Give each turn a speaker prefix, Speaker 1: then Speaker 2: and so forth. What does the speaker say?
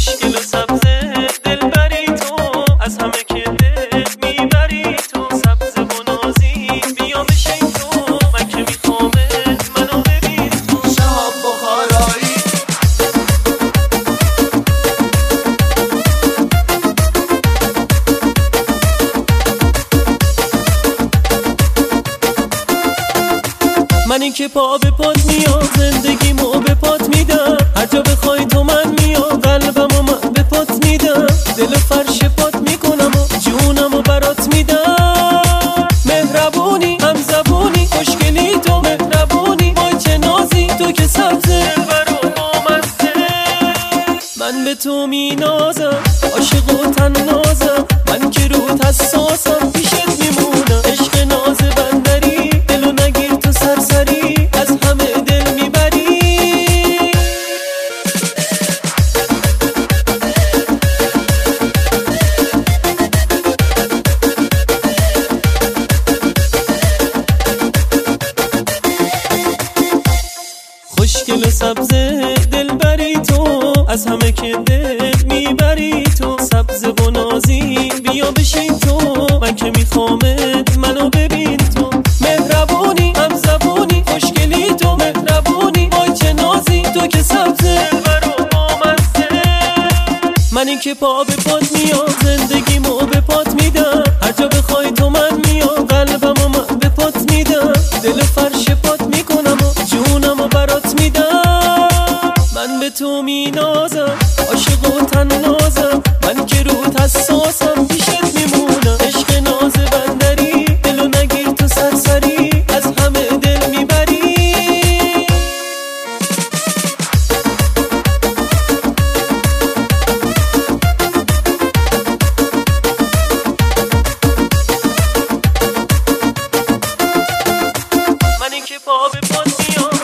Speaker 1: خوشگل و سبز دلبری تو، از همه که دل میبری تو. سبز و نازی بیا بشین تو، من که میخوامت منو ببین تو.
Speaker 2: شهاب بخارایی
Speaker 1: منی که پا به پات میام، زندگیمو به پات میدم. هر جا بخوای تو من میام، قلبمو من به پات میدم. دل فرش پات میکنم و جونمو برات میدم. مهربونی هم زبونی خوشگلی تو، مهربونی وای چه نازی تو که سبزه برو بامزه. من به تو مینازم، عاشق و تنازم، من که روت حساسم، پیشت میمونم. عشق ناز بندری دلو نگیر تو سرسری، از همه دل میبری. خوشگل و سبز دلبری تو، از همه که دل میبری تو. سبز و نازی بیا بشین تو، من که میخوامت منو ببین تو. مهربونی هم زبونی خوشگلی تو، مهربونی وای چه نازی تو که سبزه برو بامزه. منی که پا به پات میام، زندگیمو به پات میدم. هر جا بخوای تو من میام، قلبمو من به پات میدم. دل فرش پات میکنم و جونمو برات میدم. من به تو مینازم، عاشق و تنازم، من که روت حساسم، پیشت میمونم. عشق ناز بندری دلو نگیر تو سرسری، از همه دل میبری. منی که پا به پات میام،